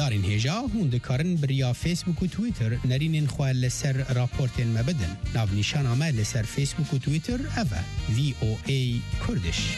دارین هجا هون دکارن بریا فیسبوک و تویتر نرینین خواه لسر راپورتین مبدن ناو نیشان آمه لسر فیسبوک و تویتر اوه VOA کردش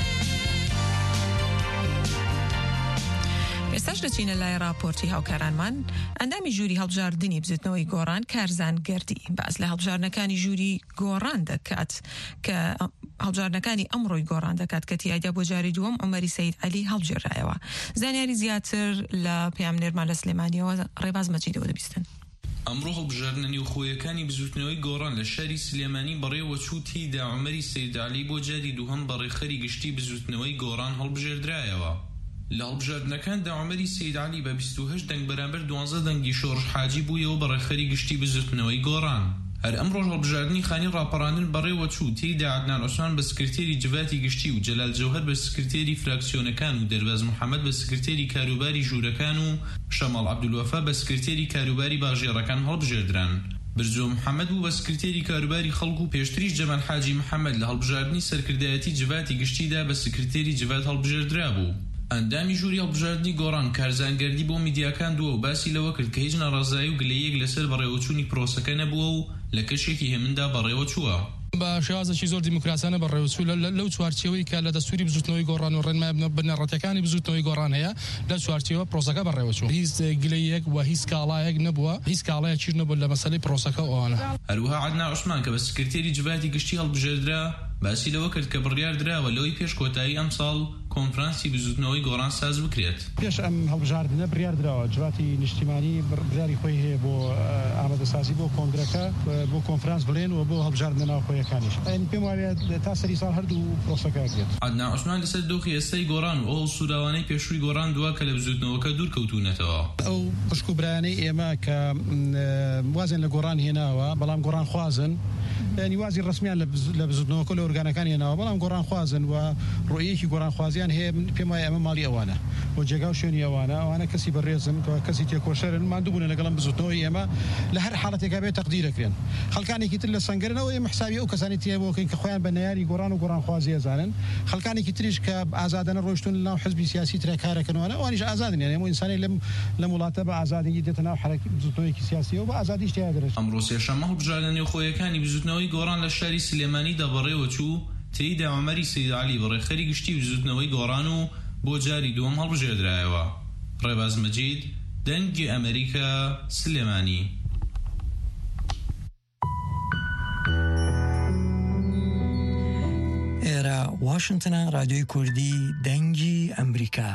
ئێستاش دەچینە لای راپۆرتی هاوکارانمان ئەندامی ژووری هەڵبژاردننی بزوتنەوەی گۆڕان کارزانگەردی باز لە هەڵبژاردنەکانی ژووری گۆڕان دەکات کە هەڵبژاردنەکانی ئەمڕۆی گۆڕان دەکات کە تیایدا بۆ جاری دووەم عومەری سەید عەلی هەڵبژێرایەوە. زانیاری زیاتر لە پێامنێرمان لە سلێمانیەوە ڕێباز مەجیدەوە دەبیستن. ئەمڕۆ هەڵبژاردننی و خۆیەکانی بزوتنەوەی گۆڕان لە شاری سلێمانی بەڕێوەچوو تێیدا عومەری سەید عەلی بۆ جاری دووهەم بەڕێخەری گشتی بزوتنەوەی گۆڕان هەڵبژێردرایەوە. لە هەڵبژاردنەکاندا عومەری سەید عەلی بە 28 دەنگ بەرامبەر 12 دەنگی شۆڕش حاجی بوویەوە بەڕێخەری گشتی بزوتنەوەی گۆڕان. هەر ئەمڕۆ هەڵبژاردننی خانی ڕاپەڕاندن بەڕێوەچوو تێیدا عەدنان عوسمان بە سکرتێری جڤاتی گشتی و جەلال جەوهەر بە سکرتێری فراکسیۆنەکان و دەرباز محەممەد بە سکرتێری کاروباری ژوورەکان و شەماڵ عەبدولوەفا بە سکرتێری کاروباری باژێڕەکان هەڵبژێردران. برزۆ محەممەد بوو بە سکرتێری کاروباری خەڵک و پێشتریش جەمال حاجی محەممەد لە هەڵبژاردننی سەرکردایەتی جڤاتی گشتیدا بە سکرتێری جڤات هەڵبژێردرا بوو. ئەندامی ژووری هەڵبژاردننی گۆڕان کارزانگەردی بۆ میدیاکان دووە و باسی لەوە کرد کە هیچ ناڕازایی و گلەیەک لەسەر بەڕێوەچوونی پرۆسەکە نەبووە و لە کەشێکی هێمندا بەڕێوەچووە. بە شێوازێکی زۆر دیموکراسیانە بەڕێوەچوو لەو چوارچێوەی کە لە دەستوری بزوتنەوەی گۆڕان و ڕێنمای بنەڕەتەکانی بزوتنەوەی گۆڕان هەیە لە چوارچێوە پرۆسەکە بەڕێوەچوو. هیچ گلەیەک و هیچ کاڵایەک نەبووە، هیچ کاڵایەکیش نەبوو لە مەسەلەی پرۆسەکە ئەوانە. هەروەها عەدنان عوسمان کە بە سکرتێری جڤاتی گشتی هەڵبژێردرا باسی لەوە کرد کە بڕیار درراوە لەوەی پێش کۆتایی ئەم ساڵ کۆنفرانسی بزوتنەوەی گۆڕان ساز بکرێت. پێش ئەم هەڵبژاردنە بڕیار درراوە جواتی نیشتیمانی بڕیاری خۆی هەیە بۆ ئامادەسازی بۆ کۆنگرەکە بۆ کۆنفرانس بڵێن و بۆ هەڵبژاردنە ناوخۆیەکانیش. پێم وایە تا سەری ساڵ هەردوو پرۆسەکە دێت. عەدنان عوسمان لەسەر دۆخی ئێستای گۆڕان و ئەو سووداوانەی پێشووی گۆڕان دووە کە لە بزوتنەوەکە دوور کەوتوونەتەوە. ئەو پشک و برایانەی ئێمە کە وازن لە گۆڕان هێناوە بەڵام گۆڕان خوازن ینی وازی ڕسمیان لە بزوتنەوەکە لە ئۆرگانەکان هێناوە بەڵام گۆڕان خوازن و ڕۆیەکی گۆڕان خوازیان هەیە پێم وایە ئەمە ماڵی ئەوانە بۆ جێگا و شوێنی ئەوانە کەسی بەڕێزن کەسی تێکۆشەرن ماندوو بوون لەگەڵم بزوتنەوەی ئێمە لە هەر حاڵەتێکا بێت تەقدیرەکرێن. خەڵکانێکی تر لە سەنگەرنەوە ئێمە حسابی ئەو کەسانی تێ بۆکەین کە خۆیان بە نەیاری گۆڕان و گۆڕان خوازی ئەزانن. خەڵکانێکی تریش کە ئازادانە ڕۆیشتون لەناو حزبی سیاسی ترە کارەکەنەوەە ئەوانیش ئازادن، یعنی هەموو ئینسانی لەم وڵاتە بە ئازادی دێتە ناو حرەکەت بزوتنەوەیەکی سیاسیەوە بە ئازادیش تیا دەرێت. ئەمڕۆ سێشەممە هەڵبژاردننی خۆیەکانی بزوتنەوەی گۆڕان لە شاری سلێمانیدا بەڕێوەچوو تێیدا عومەری سەید عەلی بەڕێخەری گشتی بزوتنەوەی گۆڕان و بۆ جاری دووەم هەڵبژێردرایەوە. ڕێباز مەجید دەنگی ئەمریکا سلێمانی. ئێرە واشنتنە رادیۆی کوردی دەنگی ئەمریکا.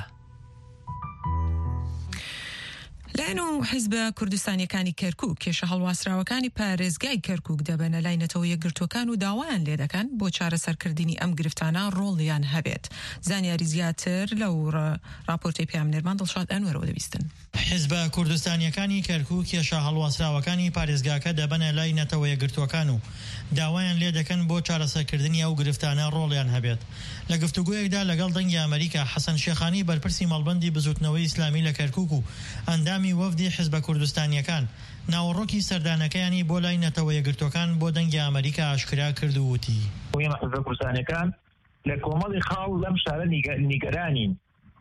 لایەنە حیزبە کوردستانیەکانی کەرکووک کێشە هەڵواسراوەکانی پارێزگای کەرکووک دەبەنە لای نەتەوە یەکگرتوەکان و داوایان لێ دەکەن بۆ چارەسەرکردنی ئەم گرفتانە ڕۆڵیان هەبێت. زانیاری زیاتر لەو راپۆرتەی پێامنێرمان دڵشاد ئەنوەرەوە دەبیستن. حیزبە کوردستانیەکانی کەرکووک کێشە هەڵواسراوەکانی پارێزگاکە دەبەنە لای نەتەوە یەکگرتوەکان و داوایان لێ دەکەن بۆ چارەسەرکردنی ئەو گرفتانە ڕۆڵیان هەبێت. لە گفتوگویەکدا لەگەڵ دەنگی ئەمریکا حەسەن شێخانی بەرپرسی مەڵبەندی بزوتنەوەی ئیسلامی لە کەرکووک و ئەندامی وەفدی حیزبە کوردستانیەکان ناوەڕۆکی سەردانەکەیانی بۆ لای نەتەوە یەکگرتوەکان بۆ دەنگی ئەمریکا ئاشکرا کرد و وتی ئێمە حیزبە کوردستانیەکان لە کۆمەڵی خاو لەم شارە نیگەرانین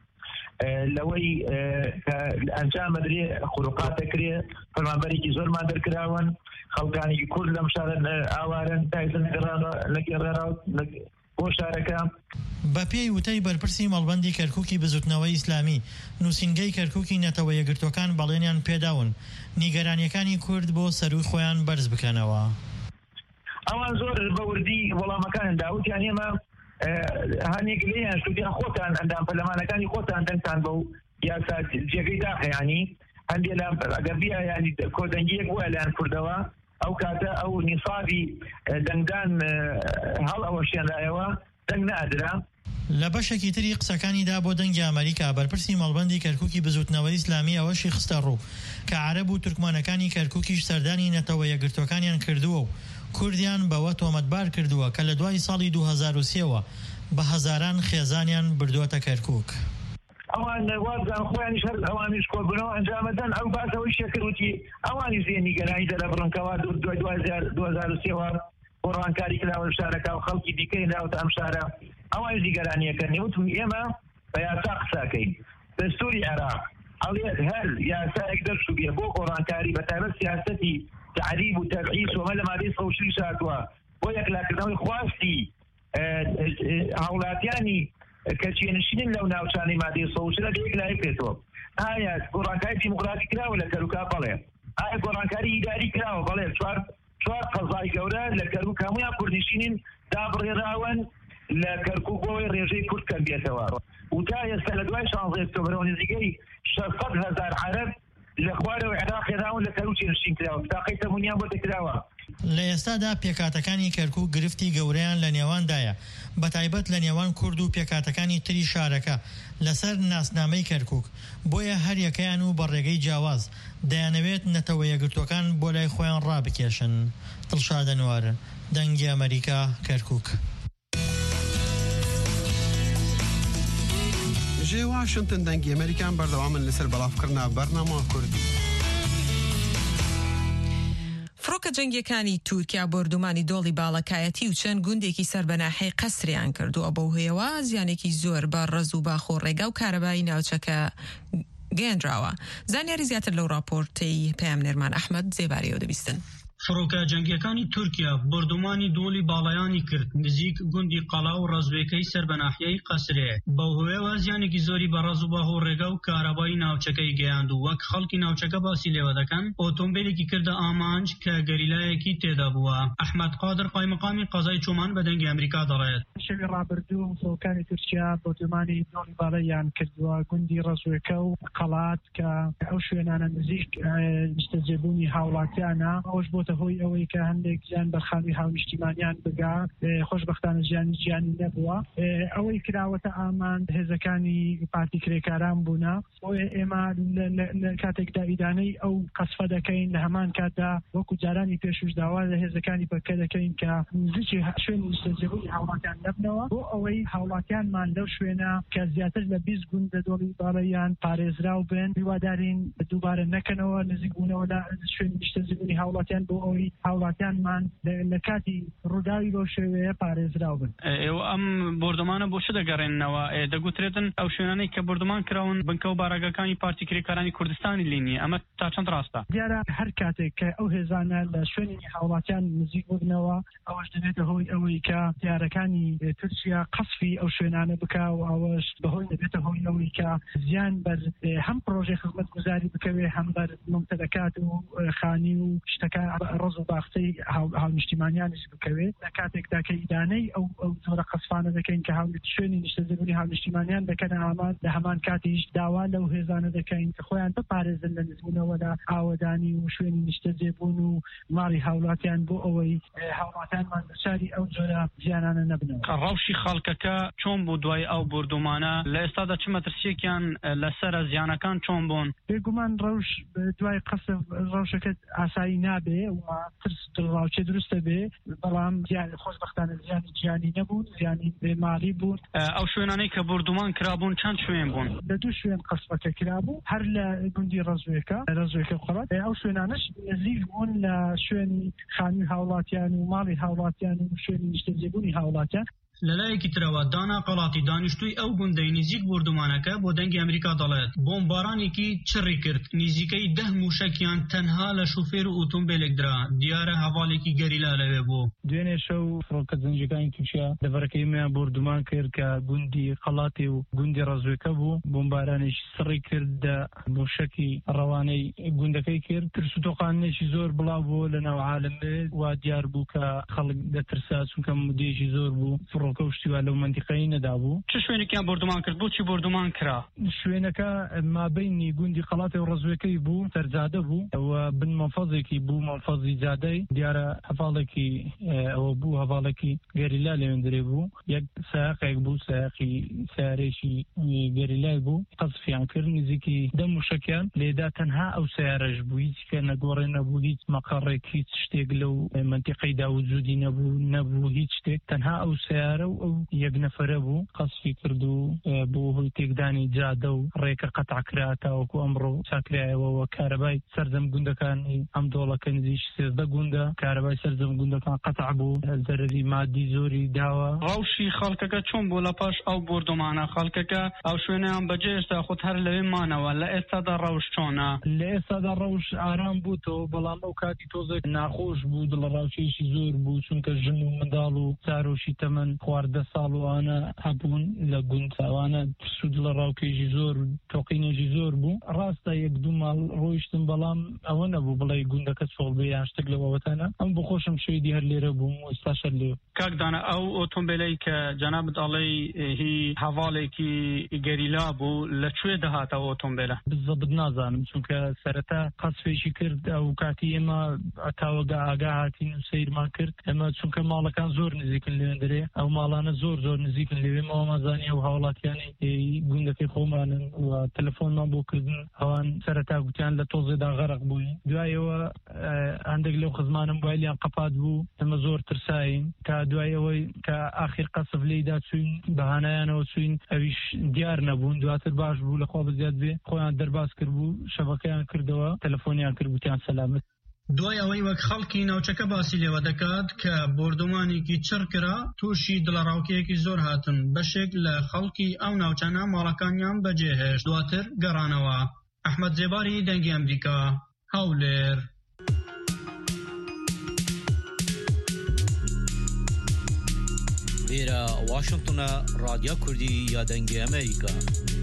لەوەی ئەنجام بدرێ خوروقاتەکرێ فەرمانبەرێکی زۆرمان دەرکراون خەڵکانێکی کورد لەم شارە ئاوارن تایزن نەگەڕاو بۆ شارەکە. بە پێی وتەی بەرپرسی مەڵبەندی کەرکووکی بزوتنەوەی ئیسلامی نووسینگەی کەرکووکی نەتەوە یەکگرتوەکان بەڵێنیان پێداون نیگەرانیەکانی کورد بۆ سەروی خۆیان بەرز بکەنەوە. ئەوان زۆر بەوردی وەڵامەکان داوتیان ئێمە هەنێک لێیان شودیان خۆتان ئەندام پەرلەمانەکانی خۆتان دەنگتان بەو یاسا جێگەی داخەیانی هەندێک لە ئەگەر بیا ینی کۆدەنگیەک وایە لایەن کوردەوە ئەو کاتە ئەو نیسابی دەنگدان هەڵ ئەوەشیاندایەوە دەنگ نەئەدرا. لە بەشێکی تری قسەکانیدا بۆ دەنگی ئەمریکا بەرپرسی مەڵبەندی کەرکووکی بزوتنەوەی ئیسلامی ئەوەشی خستە ڕوو کە عەرەب و تورکمانەکانی کەرکووکیش سەردانی نەتەوە یەکگرتوەکانیان کردووە و کوردیان بەوە تۆمەتبار کردووە کە لە دوای ساڵی 2003ەوە بە هەزاران خێزانیان بردووەتە کەرکووک. ئەوان وازان خۆیانیش هەر ئەوانیش کۆبوونەوە ئەنجامەدەن ئەو باسەوەی شێکردوتی ئەوانی زیێنی گەرانی دەرە بڕنکەوە 2003ەوە بۆڕوانکاری کراوە شارەکە و خەڵکی دیکەی ناوتە ئەم شارە ئەوانی دیگەرانیەکە نێوتم ئێمە بە یاسا قساکەین دەستوری عێراق ئەڵێ هەر یاسایەک دەرچوو بێ بۆ گۆڕانکاری بەتایبەت سیاسەتی تعریب و تەبعیض ومە لە مادەی 106 هاتووە بۆ یەکلاکردنەوەی خواستی هاوڵاتیانی کەچێنشینن لەو ناوچانەی مادەی 106 لە یەکلای بێتەوە. ئایا گۆڕانکاری دیموکراتی کراوە لە کەروکا؟ بەڵێ. ئایا گۆڕانکاری ئیداری کراوە؟ بەڵێ. چوار قەزای گەورە لە کەروک هەمویان کوردنشینین دابڕێراون لە کەرکووک بۆی ڕێژەی کورد کەم بێتەوە و تا ئێستا لە دوای 16 ئۆکتۆبرەوە نزیکەی 600,000 عەرەب لە خوارەوەی عێراق هێناون لە کەروکی نشین کراوە. تاقەی تەمونیان بۆ دەکراوە. لە ئێستادا پێکاتەکانی کەرکووک گرفتی گەورەیان لە نێواندایە، بەتایبەت لە نێوان کورد و پێکاتەکانی تری شارەکە لەسەر ناسنامەی کەرکووک. بۆیە هەر یەکەیان و بە ڕێگەی جیاواز دەیانەوێت نەتەوە یەکگرتوەکان بۆ لای خۆیان ڕابکێشن. دڵشاد ئەنوار، دەنگی ئەمریکا، کەرکووک. ژێ واشنتن دەنگی ئەمریکان بەردەوامن لەسەر بەڵافکردنا بەرنامە کوردی. فڕۆکە جەنگیەکانی تورکیا بردومانی دۆڵی باڵەکایەتی و چەند گوندێکی سەربەناحی قەسریان کردووە بەو هێوە زیانێکی زۆر بە ڕز و باخۆ ڕێگا و کارەبایی ناوچەکە گەیەنراوە. زانیاری زیاتر لەو راپۆرتەی پەیامنێرمان ئەحمەد زێباریەوە دەبیستن. فڕۆکە جەنگیەکانی تورکیا بردومانی دۆڵی باڵایانی کرد نزیک گوندی قەڵا و ڕزوێکەی سەربەناحیەی قەسرێ. بەو هۆیەوە زیانێکی زۆری بە ڕز و باهۆ ڕێگا و کارەبایی ناوچەکەی گەیاند و وەک خەڵکی ناوچەکە باسی لێوە دەکەن ئۆتۆمبیلێکی کردە ئامانج کە گەریلایەکی تێدا بووە. ئەحمەد قادر قایمەقامی قەزای چۆمان بە دەنگی ئەمریکا دەڵێت شەوی ڕابردوو فڕۆکانی تورکیا بردومانی دۆڵی باڵایان کردووە گوندی ڕزوێکە و قەڵات کە ئەو شوێنانە نزیک نیشتەجێبوونی هاوڵاتیانە. ئەوش بۆتە هۆی ئەوەی کە هەندێک گیان بەرخاوی هاونیشتیمانیان بگا خۆشبەختانە ژیانی نەبووە. ئەوەی کراوەتە ئامان هێزەکانی پارتی کرێکاران بوونا. ئێمە لە کاتێکدا ئیدانەی ئەو قەسفە دەکەین لە هەمان کاتدا وەکو جارانی پێشوش داوا لە هێزەکانی پەکە دەکەین کە نزیکی شوێنی نیشتەجێبوونی هاوڵاتیان نەبنەوە بۆ ئەوەی هاوڵاتیانمان لەو شوێنە کە زیاتر لە 20 گوند لە دۆڵی باڵایان پارێزراو بن هیوادارین دووبارە نەکەنەوە نزیک بوونەوە لە شوێنی نیشتەجێبوونی هاوڵاتیان بۆ ئەوەی هاوڵاتیانمان لە کاتی ڕووداوی بۆ شێوەیە پارێزراو بن. ئێوە ئەم بردومانە بۆ چ دەگەڕێنەوە؟ دەگوترێتن ئەو شوێنانەی کە بردومان کراون بنکە و بارەگەکانی پارتی کرێکارانی کوردستانی لینی. ئەمە تا چەند ڕاستە؟ دیارە هەر کاتێک کە ئەو هێزانە لە شوێنی هاوڵاتیان نزیک ببنەوە ئەوەش دەبێتە هۆی ئەوەی کە دیارەکانی تورکیا قەسفی ئەو شوێنانە بکا و ئەوەش بەهۆی دەبێتە هۆی ئەوەی کە زیان بەر هەم پرۆژێ خزمەتگوزاری بکەوێ هەم بەر ممتلەکات و خانی و شتەکە ڕز و باخچەی هاونیشتیمانیانش بکەوێت. لە کاتێکدا کە ئیدانەی ئەو جۆرە قەسفانە دەکەین کە شوێنی نیشتەجێبوونی هاونیشتیمانیان دەکەن ئامان لە هەمان کاتیش داوا لەو هێزانە دەکەین کە خۆیان بپارێزن لە نزبوونەوە لە ئاوەدانی و شوێنی نیشتەجێبوون و ماڵی هاوڵاتیان بۆ ئەوەی هاوڵاتیانمان دەچاری ئەو جۆرە زیانانە نەبنەوە. ڕەوشی خەڵکەکە چۆن بوو دوای ئەو بردومانە؟ لە ئێستادا چ مەترسیەکیان لەسەرە زیانەکان چۆن بوون؟ بێگومان ڕەوش دوای قەسف ڕەوشەکە ئاسایی نابێ و ترس ڕاوچێ دروستە بێ بەڵام خۆشبەختانە زیانی گیانی نەبوون زیانی بێماری بوون. ئەو شوێنانەی کە بردومان کرابوون چەند شوێن بوون؟ لە 2 شوێن قەسفەکە کرابوو هەر لە گوندی ڕزوێکە قەڵات. ئەو شوێنانش نزیک بوون لە شوێنی خانی هاوڵاتیان و ماڵی هاوڵاتیان و شوێنی نیشتەجێبوونی هاوڵاتیان. لەلایەکی ترەوە دانا قەڵاتی دانیشتووی ئەو گوندەی نزیک بردومانەکە بۆ دەنگی ئەمریکا دەڵێت بۆمبارانێکی چڕی کرد نزیکەی 10 موشەکیان تەنها لە شوفێر و ئۆتۆمبیلێک درا. دیارە هەواڵێکی گەریلا لەوێ بوو. دوێنێ شەو فڕۆکە جەنگیەکانی تورکیا دەڤەرەکەیمیان بردومان کرد کە گوندی قەڵاتی و گوندی ڕزوێکە بوو بۆمبارانێکی سڕی کرد لە موشەکی ڕەوانەی گوندەکەی کرد. ترس و تۆقانێکی زۆر بڵاو بوو لە ناو عالەمێ وا دیار بوو کە خەڵک دەترسا چونکە مودێکی زۆر بوو. کەوشتیوە لەو منتیقەی نەدابوو. چه شوێنێکیان بردومان کرد؟ بۆچی بردومان کرا؟ شوێنەکە مابینی گوندی قەڵاتی و ڕزوێکەی بوو سەرجادە بوو ئەوە بن مەفەزێکی بوو مەفەزی جادەی دیارە هەڤاڵێکی ئەوە بوو هەڤاڵێکی گەریلا لێوێندرێ بوو. یەک سایقێک بوو سایقی سیارێکی گەریلای بوو قەزفیان کرد نزیکی 10 موشەکیان لێدا تەنها ئەو سیارەش بوو هیچکە نەگۆڕێ نەبوو هیچ مەقەڕێک هیچ شتێک لەو منتیقەیدا وجودی نەبوو هیچ شتێک تەنها ئەو سیارە خوارە و ئەو یەک نەفەرە بوو قەسفی کردو بۆ هۆی تێکدانی جادە و ڕێکە قەتع کرا تاوەکو ئەمڕۆ چاکرایەوە کارەبای سەردەم گوندەکانی ئەم دۆڵەکە نزیک 13 گوندە کارەبای سەردەم گوندەکان قەتع بوو زەرری مادی زۆری داوە ڕەوشی خەڵکەکە چۆن بوو لە پاش ئەو بردومانە خەڵکەکە ئەو شوێنیان بەجێ ئێستا خۆت هەر لەوێ مانەوە لە ئێستادا ڕەوش چۆنە لە ئێستادا ڕەوش ئارام بووتەوە بەڵام ئەو کاتی تۆزە ناخۆش بوو دڵڕاوچێشی زۆر بوو چونکە ژن و منداڵ و چارۆشی تەمەن 12 ساڵ وانە هەبوون لە گوند ئەوانە ترس و دڵڕاوکێژی زۆر تۆقینێژی زۆر بوو ڕاستە یەک دوو ماڵ ڕۆیشتم بەڵام ئەوە نەبوو بڵێ گوندەکە چۆڵ بێ یان شتێک لەوەتانە ئەم بۆ خۆشم شوێدی هەر لێرە بووم و ئێستاشەر لێ کاکدانە ئەو ئۆتۆمبیلەی کە جەنابەت ئەڵێی هی هەواڵێکی گەریلا بوو لەکوێ دەهاتەوە ئۆتۆمبیلە بزەبت نازانم چونکە سەرەتا قەسفێکی کرد ئەو کاتی ئێمە تاوەگا ئاگا هاتین و سەیرمان کرد ئەمە چونکە ماڵەکان زۆر نزیکن لێندرێ ئەو ماڵانە زۆر نزیکن لێوێمەوە مازانانی و هاوڵاتیانی گوندەکەی خۆمانن و تەلەفۆنمان بۆ کردن ئەوان سەرەتا گوتیان لە تۆزێدا غەرق بووین دوایەوە هەندێک لەو خزمانم وایلیان قەپات بوو ئەمە زۆر ترساین تا دوایەوەی کە ئاخر قەسف لێیدا چوین بەهانایانەوە چوین ئەویش دیار نەبوون دواتر باش بوو لەخوا بزیاد بێ خۆیان دەرباز کرد بوو شەبەکەیان کردەوە تەلەفۆنیان کرد گوتیان سەلامت دوای ئەوەی وەک خەڵکی ناوچەکە باسی لێوە دەکات کە بردومانێکی چڕ کرا تووشی دڵەڕاوکەیەکی زۆر هاتن بەشێک لە خەڵکی ئەو ناوچانە ماڵەکانیان بەجێهێشت دواتر گەڕانەوە ئەحمەد جێباری دەنگی ئەمریکا هەولێر لێرە واشنگتنە رادیۆ کوردی یا دەنگی ئەمریکا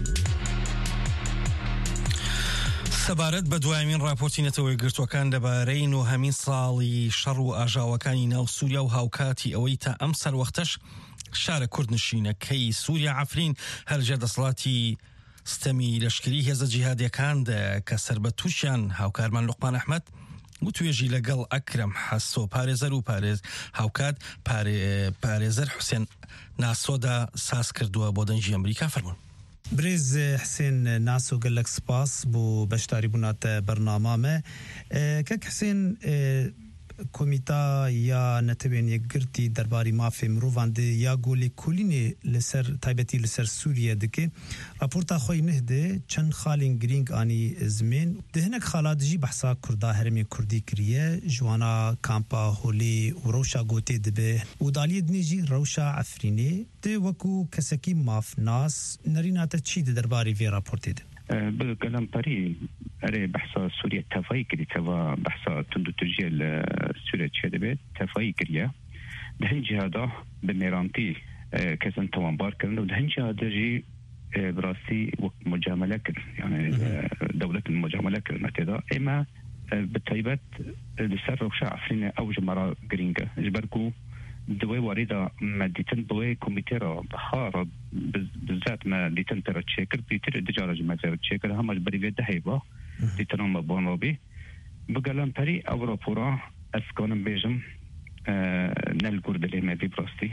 سەبارەت بە دوایمین راپۆرتی نەتەوەی گرتوەکان دەبارەی نۆهەمین ساڵی شەڕ و ئاژاوەکانی ناو سووریا و هاوکاتی ئەوەی تا ئەم سەروەختەش شارە کوردنشینەکەی سووریا عەفرین هەرجە دەسەڵاتی ستەمی لەشکری هێزە جیهادیەکاندا کە سەر بە تووشیان هاوکارمان لوقمان ئەحمەد و توێژی لەگەڵ ئەکرەم حەسۆ پارێزەر و هاوکات پارێزەر حوسێن ناسۆدا ساز کردووە بۆ دەنگی ئەمریکا فەرموون برێز حسێن ناسۆ گەلک سپاس بۆ بەشداری بووناتە بەرنامامە کەک حسێن کۆمیتا یا نەتەوێن یەکگرتی دەرباری مافێ مرۆڤان دێ یا گۆلێ کولینێ لەسەر تایبەتی لەسەر سووریە دکێ راپۆرتا خۆی نهدێ چەند خاڵین گرینگ ئانی زمێن دهنەک خاڵا دژی بەحسا کووردا هەرێمی کوردی کریە جوانە کامپا هۆلێ و ڕەوشا گۆتێ دەبێ و دالیە دنێژی ڕەوشا عەفرینێ دێ وەکو کەسەکی مافناس نەریناتە چی دە دەرباری vê راپۆرتێ دە بقلم بري أري بحثا سوريا تفاي كري تفا بحثا تندو ترجيل سوريا تشادبت تفاي كريا دهن جهادا بميرانتي كسن توان بار كرن ودهن جهادا جي براسي مجاملة كرن يعني دولة المجاملة كرن متدا إما بالتايبات لسر وشا عفرين أو جمرة جرينجا جبركو دوای واردة ماديتن بوي كوميتيرا بحارة بالذات ما ديتن ترى تشيكر بيتر دجارة جماعة تشيكر هم البريفية دهيبة ديتن ما بون بي بقالن بري أو رابورا أسكان بيجم نالجورد اللي ما بيبراستي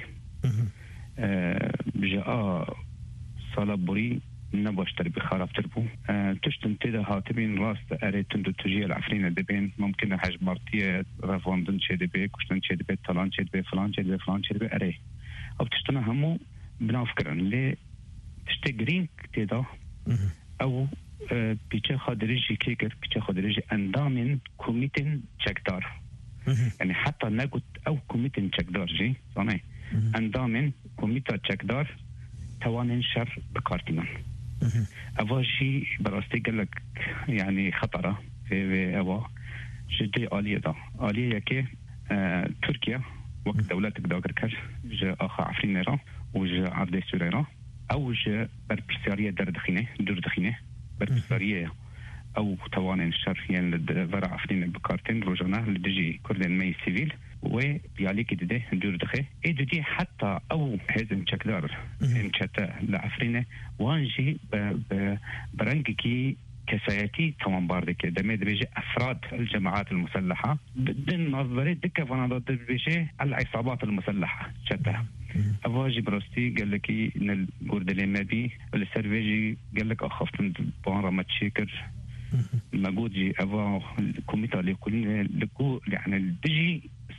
جاء صلابوري نباشتر بخراب تربو تشتن تدا هاتبين راست أريتن دو تجيه العفرين دبين ممكن حاج مرتية رفاندن شي دبي كشتن شي دبي طلان شي دبي فلان شي دبي فلان شي دبي أري أو تشتنا همو بنافكرن لي تشتغرين تدا أو بيتش خادريجي كيكر بيتش خادريجي أندامين كوميتين تشكدار يعني حتى نقول أو كوميتين تشكدار جي صنعي أندامين كوميتا تشكدار توانين شر بكارتنا أواجي براستي قالك يعني خطرة في أوا جدي آلية دا آلية يكي تركيا وقت دولتك داقر كر جا آخا عفرين را وجا عبد سوريرا أو جا بربسارية دور دخينة بربسارية أو توانين شر يعني لدفر عفرين بكارتين رجعنا لدجي كردين مي سيفيل وبياليك دده ندور دخي اي ددي حتى او هزم تشكدار ان شتا لعفرينه وانجي برنجكي كسايتي تمام باردك دمي بيجي افراد الجماعات المسلحه بدن نظري دكه فنادات بيجي العصابات المسلحه شتا اواجي بروستي قال لك ان الجوردلين ما بي السيرفيجي قال لك اخفت بان ما تشيكر مجهود جي افا كوميتا اللي كلنا لكو يعني الدجي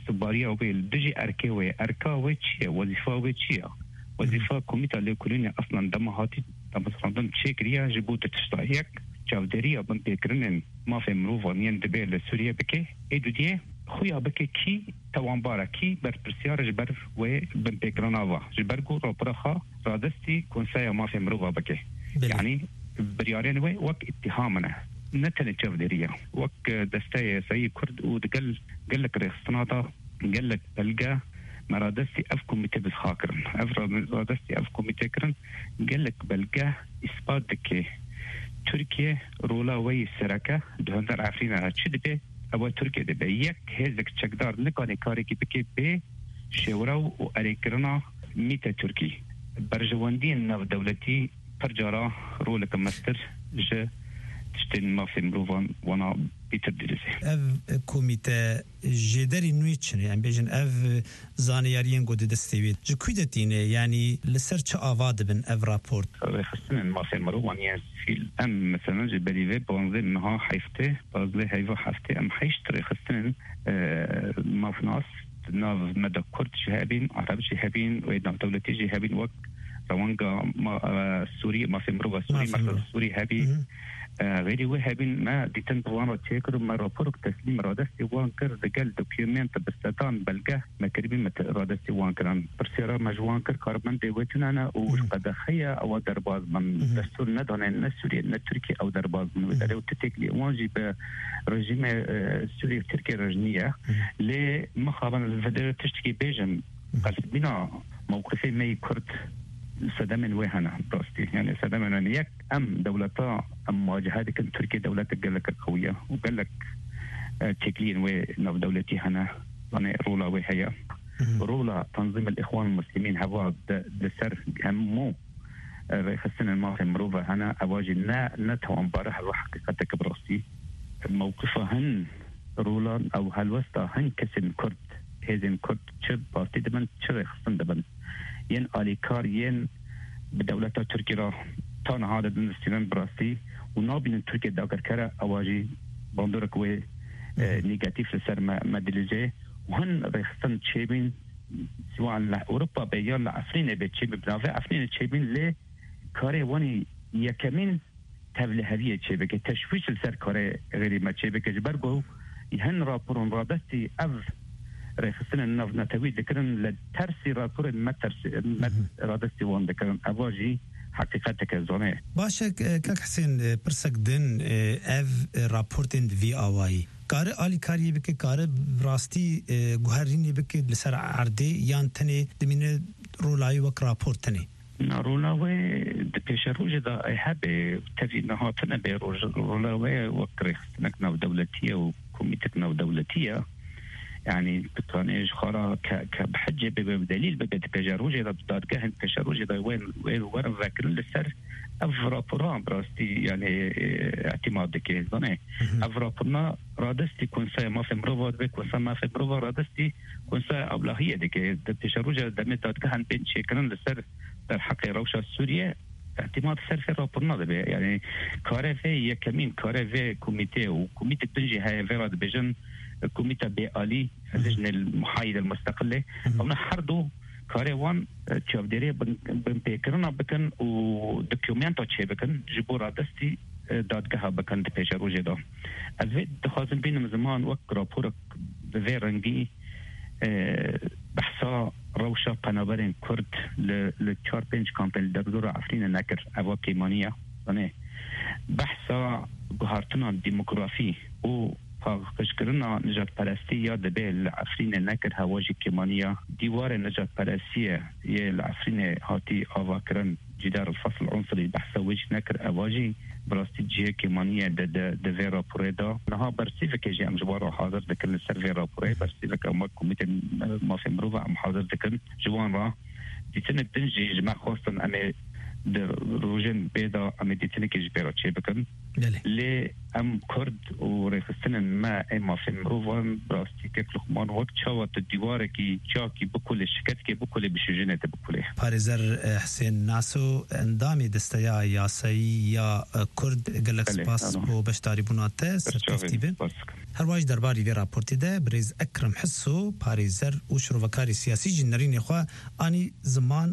استبارية وبيل دجي أركوي أركاوي تشيا وظيفة تشيا وظيفة كوميتا لكلنا أصلا دمهاتي تمسخندن تشيكريا جبوت تشتاهيك جاودريا بنتكرنن ما في مروفانيان دبي لسوريا بكي إيدو ديه خويا بكي كي توانبارا كي برسيار جبر و بنتكرناوا جبركو روبرخا رادستي كونسايا ما في مروفا بكي يعني بريارين وي وك اتهامنا نتن جاودريا وك دستاي سي كرد ودقل قال لك ريخصناطا قال لك بلقى مرادستي أفكم متبس خاكرن مرادستي أفكم متكرن قال لك بلقى إثبات دكي تركيا رولا وي سركة دهندر عفرينا تشدبه أول تركيا دبي يك هزك تشكدار نكاني كاريكي بكي بي شوراو وأريكرنا ميتا تركي برجواندين ناف دولتي برجارا رولا كمستر جا تشتين ما في مروفان وانا بيتردلسي اف كوميتا جداري نويتشن يعني بيجن اف زانياريين قد دستيويد جو كويدتين يعني لسر چه آواد بن اف رابورت خصنا ما في مروفان يعني في الام مثلا جباليفي بانزي منها حيفته بازلي هيفو حفته ام حيشتري خصنا ما في ناس ناف مدى كرد جهابين عرب جهابين ويدنا دولتي جهابين وك روانجا سوري ما في مروفا سوري مثلا سوري هابي غيري وهابين ما ديتن بوان وتشيكر ما رابورك تسليم رادستي وانكر دقال دوكيومنت بستان بلقاه ما كريبين رادستي وانكران برسيرا مجوان كر كاربان ديوتن انا وقد خيا او درباز من دستور ندهن السوري التركي او درباز من ودلو تتكلي واجب رجيم السوري التركي رجنيه لمخابن الفدراليه تشتكي بيجن قلت بنا موقفي مي كرد سدمن وهنا براستي يعني سدمن يك ام دولتا ام مواجهات كن تركيا دولتك قال لك قويه وقال لك تشكلين ونف دولتي هنا يعني رولا وهي رولا تنظيم الاخوان المسلمين هوا دسر همو خصنا ما في مروفا هنا اواجي نتو امبارح وحقيقتك براستي موقفهن رولا او هالوسطا هن كسن كرد هزن كرد شب بارتي دبن شري خصن دبن ين آلیکار ين بدولت ترکیه تان عادت نستیرن براستی و نابین ترکیه داگر کره آواجی باندورک و نيجاتيف لسر مدلجه وهن رخصن تشيبين سواء لأوروبا بيان لأفرين بتشيبين بنافع أفرين تشيبين ليه كاري واني يكمن تبل هذه تشيبك تشويش لسر كاري غير ما تشيبك جبرجو يهن رابورون رادستي أف رخصن الناف نتوي ذكرن لترسي رابور ما ترسي رادستي وان ذكرن أواجي حقيقتك زونه باشه كاك حسين برسك دن اف رابورتين في اواي کار علی کاری بک کار راستی گوهرینی بک لسر عرضه یان تنی دمینه رولای وک راپورتنی رولاوي دبيش روجة دا هب تفي نهاتنا رولاوي وكريخ نكنا دولتية وكوميتنا ودولتية يعني بتانيج خارا كبحجة بدليل بقى دبيش روجة دا بدارجه دبيش روجة دا وين ورا ذاكر لسر افرابوران براستي يعني اعتمادك زنه افرابورنا رادستي كونسا ما في مروفات بكونسا ما في مروفا رادستي كونسا ابلاهيه دك دتشروجه دمتات كان بين شكرن لسر در حق روشا سوريا اعتماد سر في رابورنا ده يعني كارفي يكمين كارفي كوميتي وكوميتي تنجي هاي فيراد بيجن كوميتا بيالي اللجنه المحايده المستقله ومن حردو كاريوان تشافديري بنبيكرنا بكن ودوكيومنتو تشي بكن جبورا دستي دادگاه بكن دبيش روجه دا الفيد دخازن بين زمان وك رابورك بفيرنجي بحثا روشا پنابرين كرد لچار پنج كامبل دردور عفرين نكر اوا كيمانية بحثا گوهارتنا ديموغرافي و فاقشكرنا نجات پرستية دبي العفرين نكر هواجي كيمانية ديوار نجات پرستية يه العفرين هاتي آواكرن جدار الفصل العنصري بحثا وجه نكر أواجي براستي جيه كيمانية دفي رابوريدا نها برسيفك جي أمجوارو حاضر دكن لسر في رابوري برسيفك أما كوميتي ما في مروفة أم حاضر دكن جوان را ديتنك دنجي جماع خواستن أمي روجن بيدا أمي ديتنك جبيرا تشي بكن لي أم كرد ورخصتن ما إما في مروفة براستي كيكلخمان وقت شاوة الديواركي جاكي بكل الشكتكي بكل بشجنة بكله باريزر حسين ناسو اندامي دستيا ياسي يا كرد قلق سباس و بشتاري بناته سرتفتيبين هەروەش دەرباری وێ راپۆرتێدا برێز ئەکرەم حسۆ پارێزەر و شرۆڤەکاری سیاسی جی نەرینێ خوا ئانی زمان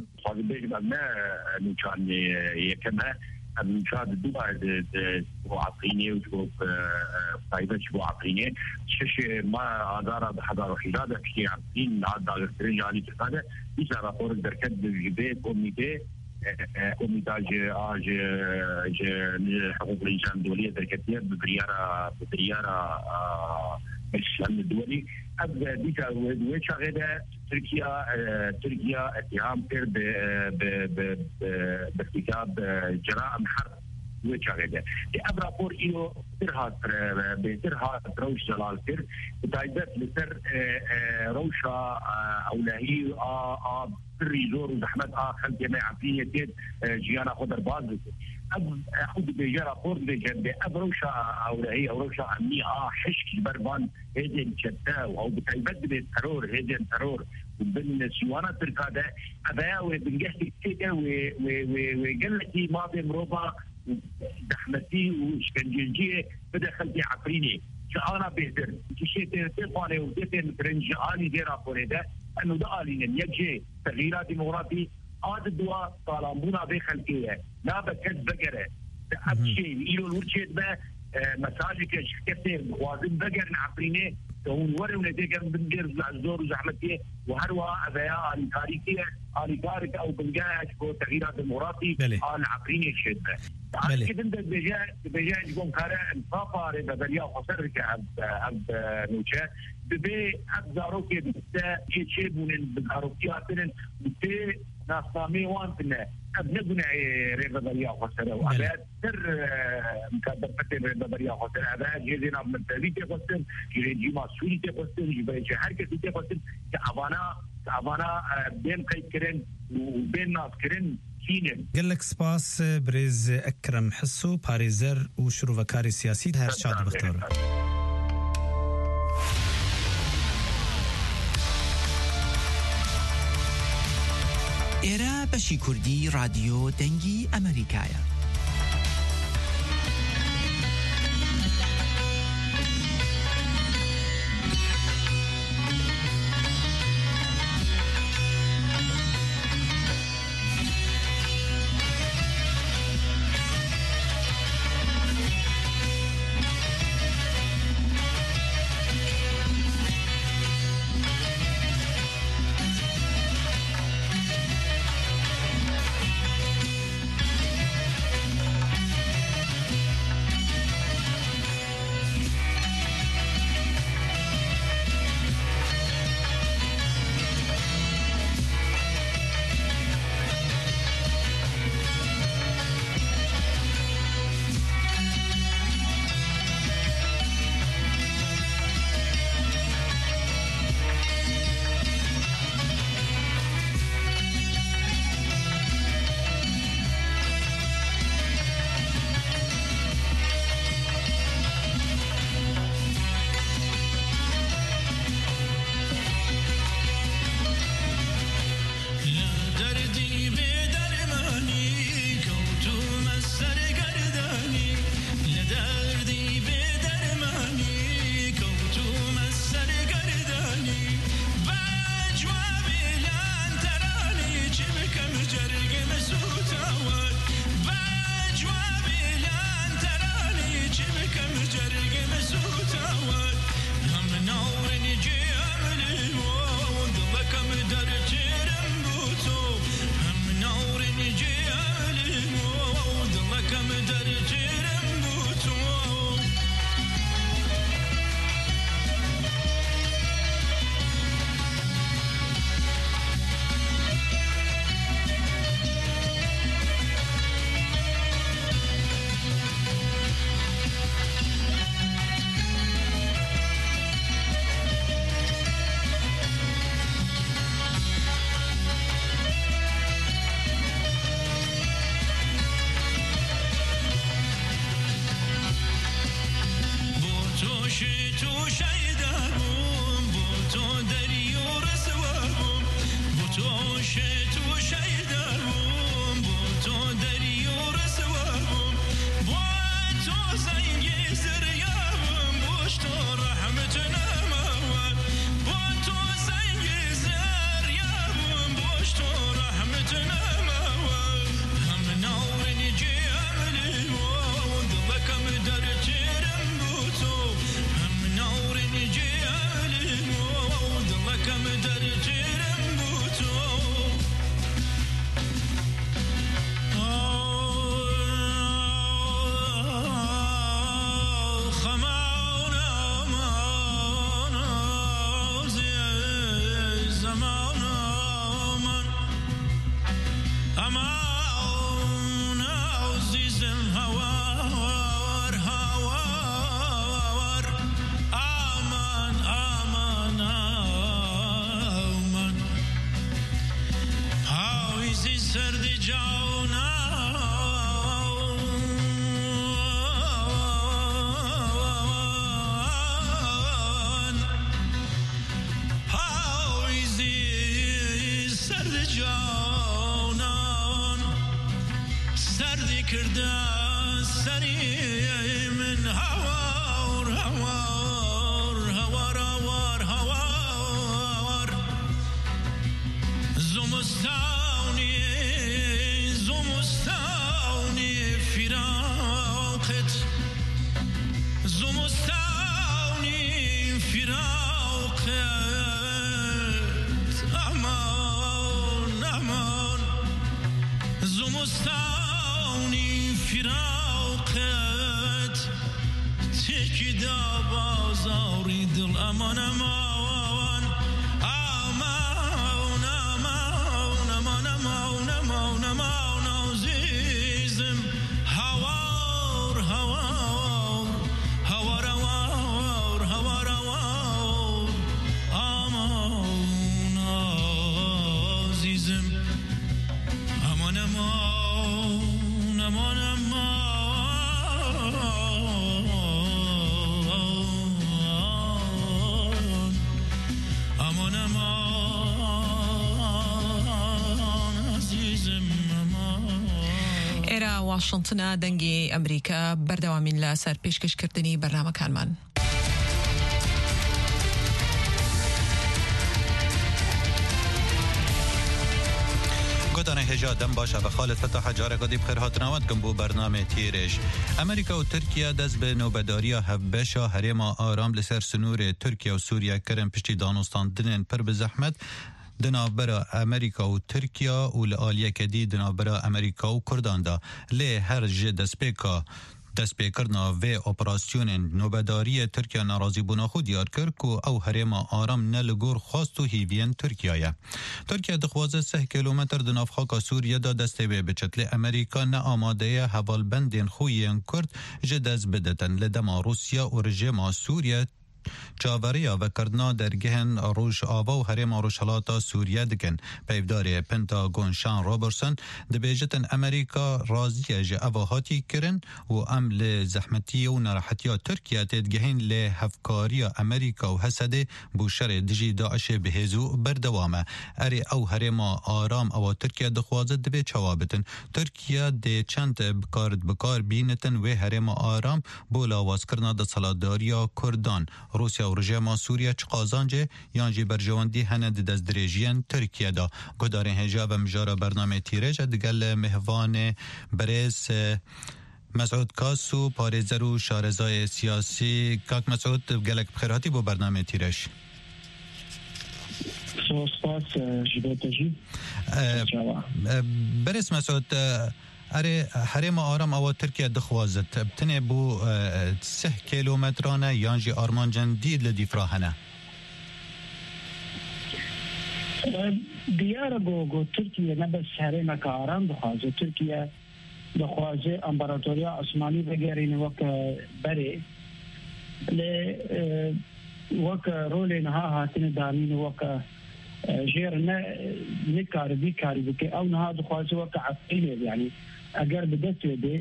المشاهد الدول عقيني وشوف فايدة شو عقيني شيء ما أدار بحضار وحدة شيء عقين عاد على الرجال هذا إذا رأور الدركات بالجبال كوميتاج حقوق الإنسان الدولية دركتية ببريارة الإسلام الدولي أبدا ديكا ويش غدا تركيا اتهام كر بارتكاب جرائم حرب ويش غدا أبرا بور إيو ترها روش جلال كر بتايدت لسر روشة أولهي الريزور وزحمت خلق جماعة فيه جيانا خضر باز أخذ بجارة فورد بجنب أبروشة أولهي أوروشة أمنية حشك بربان هيدين شتاو أو بتايبت بالترور هيدين ترور وبن سيوانا تركاده أبايا وبنجحتي كده وقلتي ما بمروبا دحمتي وشكنجنجية بدأ خلقي عقريني شعانا بهدر شيء تلقاني وتتن ترنجعاني دي رابوري ده أنه ده آلين يجي تغييرات ديمقراطي عاد الدواء طالبونا بخلقية لا بكز بقرة أبشي إيلو الورشيد با مساجك كثير وازن بقر نعقرينه هون وري ونتيجة بنجر الزور وزحمتي وهروا أبياء التاريخية التاريخ أو بنجاش تغييرات ديمقراطي العقرينه الشيد با كده انت بجاء يقوم كارا انصافة ربابريا وخسر كأب نوشا ببي أبزاروكي بستا يتشيبون بزاروكي أتنن بسي ناسامي وانتنا أبنبنا ربابريا وخسر وأباد سر مكادبتين ربابريا وخسر أباد جيزينا بمنتالي تقسم جيزي ماسولي تقسم جيزي حركة تقسم كأبانا بين قيد كرن وبين ناس كرن قال لك سباس بريز أكرم حسو باريزر وشروفكاري سياسي هر شاد بختار إيرا بشي كردي راديو دنجي أمريكايا امان عزیزم هوار هوار امان امان امان هاویزی سرد جانا کرده سری من هوار هوار هوار هوار هوار زمستانی زمستانی فراقت زمستانی فراقت امان امان زمستانی فراقت تکی دا بازاری دل امان امان امان امان امان امان امان امان عزیزم هوار هوار هوار هوار هوار هوار امان عزیزم امان امان امان ئێرە واشنتنە دەنگی ئەمریکا بەردەوامین لە سەر پێشکەشکردنی بەرنامەکانمان. گۆدانە هێژا دەم باشە بە خالت فتح جارێکەدی بخێر هاتناوات گەم بۆ بەرنامێ تیرێژ. ئەمریکا و تورکیا دەست بە نۆبەداریە هەفبەشە هەرێما ئارام لەسەر سنوورێ تورکیا و سووریا کردن پشتی دانوستاندنên پڕ bi zehmet di navbera Amerîka û Tirkiya û li aliyekê dî di navbera Amerîka û Kurdan da lê her ji destpêkirina vê operasyonên nûbedariyê Tirkiya nerazîbûna xwe diyar kir ku ew herêma aram ne li gor xwast û hîviyên Tirkiya ye. Tirkiya dixwaze 10 kilometr di navxaka Sûriye da destê wê biçit lê Amerîka ne amade ye hevalbendên xwe yên Kurd ji dest biditin li dema Rusya û rejima Sûriye çaveriya vekirina dergehên Rojava û herêma Rojhilata Sûriye dikin. Peyvdarê Pentagon Sean Robertson dibêjitin Amerîka razî ye ji eva hatî kirin û em li zehmetiye û nerahetiya Tirkiye tê digihên lê hevkariya Amerîka û Hesedê bû şerê dijî Daişê bihêz berdewam e. Erê ew herêma aram ewa Tirkiye dixwaze divê çawa bitin. Tirkiye dê çend bikar bînitin wê herêma aram bo lawazkirina desaladariya Kurdan. Rusya û rejima Sûriye çi qazancê yan jî berjewendî hene di destdirêjiyên Tirkiye da. Guhdarên hêja ve mijara bernamê tîrêj digel mihvanê berêz Mesud Kas û parêzer û şarezayê siyasî. Kak Mesud gelek bixêr hatî bo bernamê tîrêj. Berêz Mesud اره حریم آرام او ترکیه دخوازد بتنه بو 3 کیلومترانه یانجی آرمانجان دید لدیفراهنه دیاره گو ترکیه نه بس حریم که آرام دخوازه ترکیه دخوازه امپراتوریا عثمانی بگیرین وک بره لی وک رول نها هاتین دامین وک جير نكاربي كاربي او نهاد خوازي وقع عقيله يعني اگر بدت به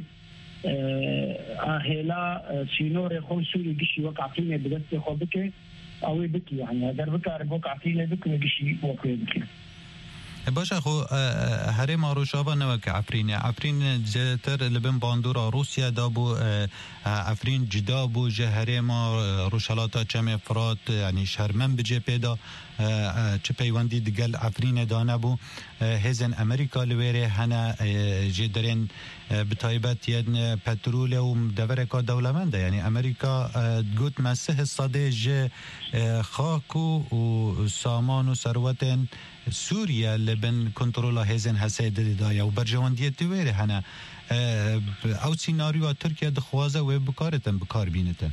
هلا سينور خمسوري قشي وقع فينا بدت خو بك او بك يعني اگر بكارب وقع فينا بك قشي وقع بك باشا خو هرم روشاوا نوک عفرین زیاتر لبن باندورا روسیا دابو عفرین جدا بو جهرم روشالاتا چم فرات یعنی شرمن بجه پیدا چه پیوندی دگل عفرین دانه بو هزن امریکا لویره هنه جدرین بتایبت ین پترول و دورکا دولمنده یعنی امریکا گوت مسه صده جه خاکو و سامان و ثروتن سوريا لبن كنترولا هزن حسيد دايا وبرجوانديه تويره هنا او سيناريو تركيا دخوازه وبكارتن بكار بينتن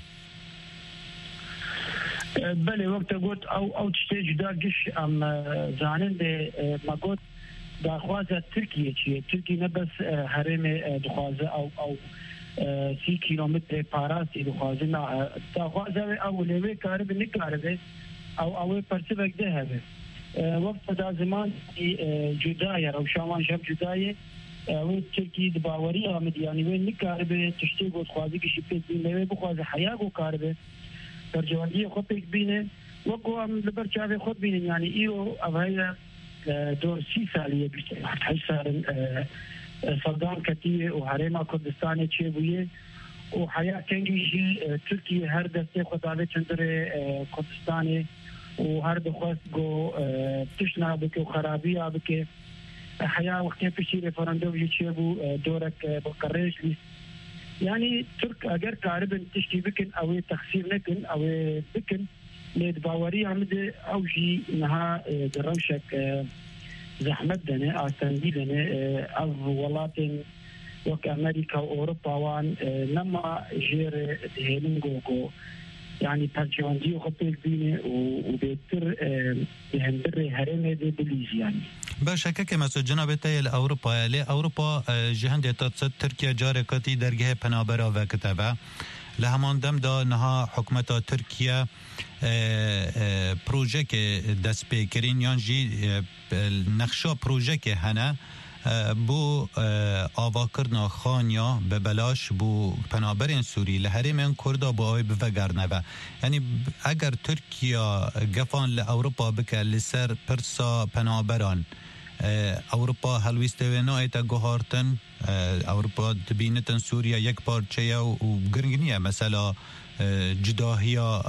بله وقت قلت او تشتي جدا قش ام زانن ما قلت داخوازه ترکیه چیه ترکی نه بس حرم دخوازه او 30 کیلومتر پاراسی دخوازه نه داخوازه او لوی کارب نکاربه او پرسبک ده هبه وقت دا زمان جدایه رو شامان شب جدایه و ترکی دباوری آمد یعنی وی نکاربه تشتی گود خوازی کشی پیش بینه بخوازه حیاگو کاربه در جواندی خود پیش بینه وقو هم لبر چاوه خود بینه یعنی ایو اوهایه دور 30 سالیه بیشتر 8 سال صدام کتیه و حرم کردستان چه بویه و حیا کنگیجی ترکیه هر دسته خداوه چندر کردستان و هر دخواست گو تشنا بکه و خرابی بکه حیا وقتی پیشی رفراندوم چه بو دورک بقرش لیست یعنی ترک اگر کاربن تشکی بکن او تخسیر نکن او بکن لید باوری عمده اوجی نها دروشک زحمت دنه آستاندی دنه از ولاتن وک امریکا و اوروپا وان نما جیر دهنگو يعني ترجمانجي وخطيك بيني وبيتر بهندر هرمه دي بليز يعني باشا كما جناب تايل اوروبا لاوروبا جهند تركيا جاركتي درجه پنابرا وكتبه لهمان دم دا نها حکومت ترکیه پروژه که دست پیکرین یانجی نقشا پروژه که هنه بو آواکرنا خانیا به بلاش بو پنابرین سوری لحریم کردا بو آوی بفگرنه و یعنی اگر ترکیه گفان لأوروپا بکه لسر پرسا پنابران اوروپا هلویسته و نایتا گوهارتن اوروپا دبینتن سوریا یک پارچه و گرنگنیه مثلا جداهیا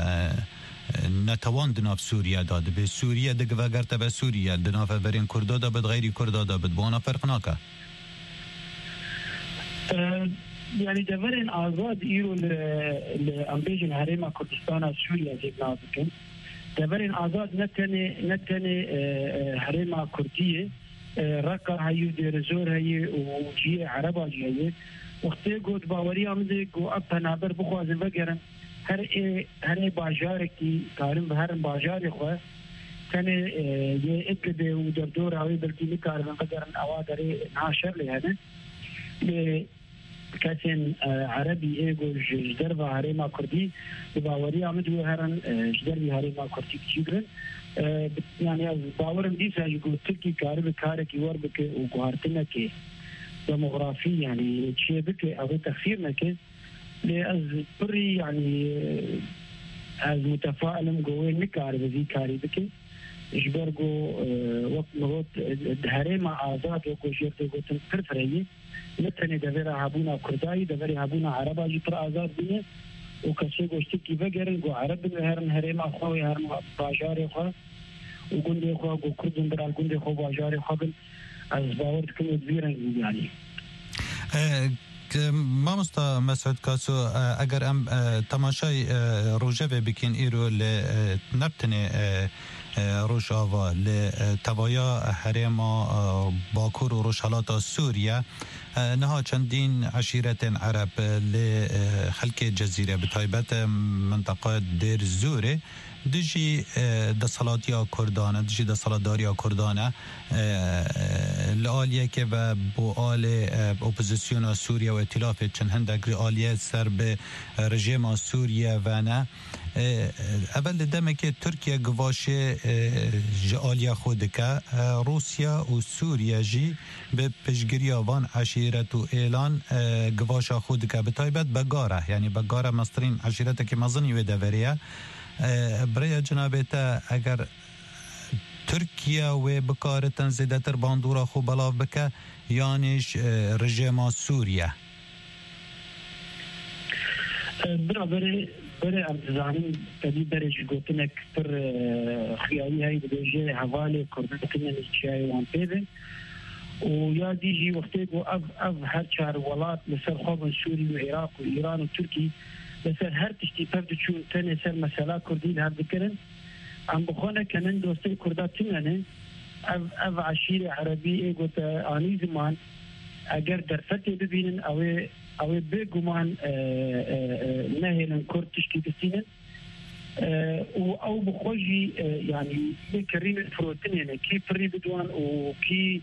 نتوان دناف سوریا داد به سوریا دگه وگرت به سوریا دناف برین کردا دا بد غیری کردا دا بد بانا فرق ناکه يعني دورين آزاد إيرو لأمبيجن هريما كردستان سوريا جبنا بكم دورين آزاد نتني هريما كردية رقا هيو ديرزور هي وجيه عربا جيه وقتی گود باوری آمده گو اب پنابر بخوازن وگرن هر باجار کی کارم به هر باجار خواه تنه یه اکده و در دور آوی بلکی نکارن وگرن اوادر ناشر لیهنه کسین عربی ایگو جدر و هرما کردی باوری آمد و هرن جدر و هرما کردی کچیدرن یعنی از باورم دیسا یگو ترکی کار به کار کی ور بکه و گوهارتنه که دموغرافي يعني شيء بك أو تخسير نك لأز بري يعني از متفائل جوين نكار بزي كاري بك إجبار جو وقت نقط هرم آزاد وكو شيرت جو تنفرفري نتني دبر هابونا كرداي دبر هابونا عربا جتر آزاد بيه وكسي جوشتي كي بجرن جو عرب هرن هرم أخوي هرم باجار أخوي وجندي أخوي جو كردن برال جندي أخوي باجار أخوي از باور کنید بیرن یعنی ما مسعود کاسو اگر ام تماشای روجه بکن ایرو لنبتنی روشاوا لتوایا حرما باکور و روشالات سوریا نها چندین عشیرت عرب لخلق جزیره بتایبت منطقه دیر زوره دجی دسالاتیا کردانه دجی دسالاتداریا کردانه لآلیه که و با آل اپوزیسیون سوریه و ائتلاف چند هندک آلیه سر به رژیم سوریه و نه اول دمه که ترکیه گواشه آلیه خود که روسیا و سوریه جی به پشگیری آوان عشیرت و اعلان گواشه خود که بتایبت بگاره یعنی بگاره مسترین عشیرت که مزنی و دوریه برای جنابتا اگر ترکیه و بکارتن زیدتر باندورا خو بلاف بکه یانیش رژیم سوریه برای امتزامین کدی برش گوتنک پر خیالی های بجه حواله کردن نشیای وان پیده و یا دیجی وقتی گو اف هر چار ولات مثل خواب سوری و عراق و ایران و ترکی مثل هر تشتی پرد چون تنه سر مسئله کردین هر دکرن ام بخونه کنن دوسته کرده تنانه اف عشیر عربی ایگو تا آنی زمان اگر در فتح ببینن اوه بگمان نهیلن کرد تشتی بستینن او بخوجي يعني كريم الفروتين كي فري بدوان وكي